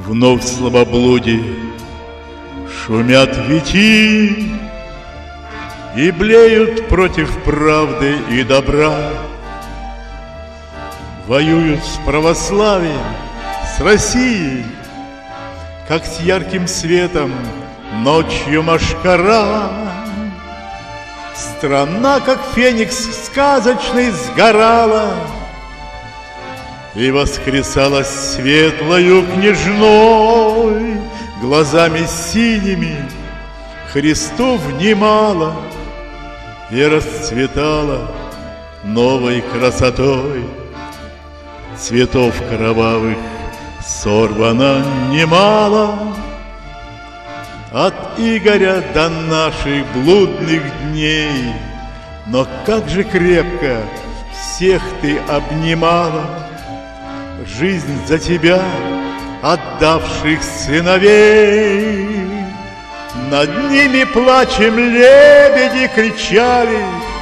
Вновь в слабоблудии шумят вити и блеют против правды и добра. Воюют с православием, с Россией, как с ярким светом ночью мошкара. Страна, как феникс сказочный, сгорала и воскресала светлою княжной. Глазами синими Христу внимала и расцветала новой красотой. Цветов кровавых сорвано немало, от Игоря до наших блудных дней. Но как же крепко всех ты обнимала, жизнь за тебя отдавших сыновей. Над ними плачем лебеди кричали,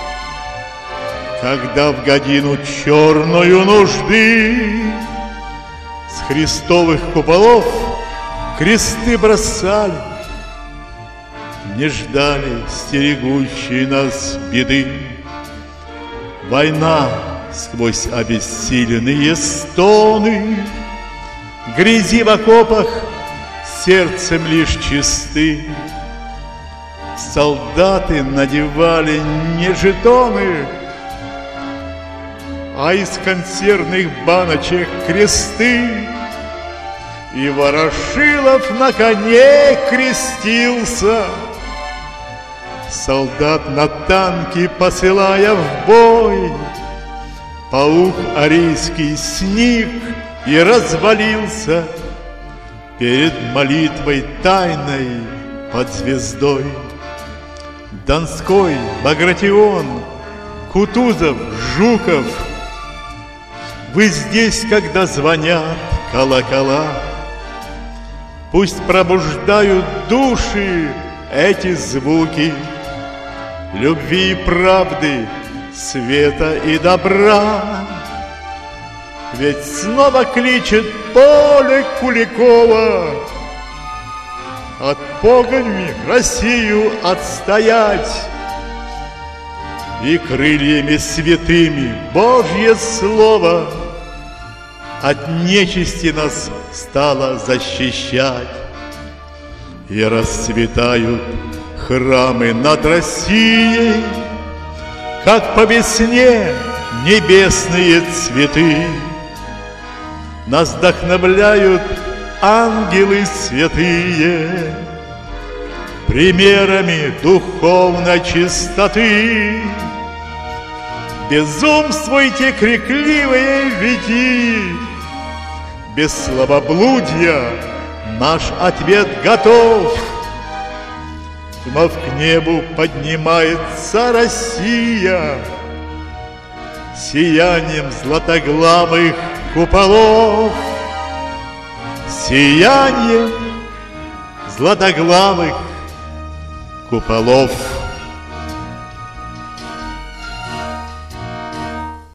когда в годину черную нужды с христовых куполов кресты бросали. Не ждали стерегущие нас беды. Война сквозь обессиленные стоны, грязи в окопах сердцем лишь чисты. Солдаты надевали не жетоны, а из консервных баночек кресты. И Ворошилов на коне крестился, солдат на танки посылая в бой. Паук арийский сник и развалился перед молитвой тайной под звездой. Донской, Багратион, Кутузов, Жуков, вы здесь, когда звонят колокола. Пусть пробуждают души эти звуки любви и правды, света и добра. Ведь снова кличет поле Куликова от погони Россию отстоять и крыльями святыми Божье слово от нечисти нас стало защищать. И расцветают храмы над Россией, как по весне небесные цветы. Нас вдохновляют ангелы святые примерами духовной чистоты. Безумствуйте, крикливые веки, без слабоблудия наш ответ готов. Вновь к небу поднимается Россия сиянием златоглавых куполов, сиянием златоглавых куполов.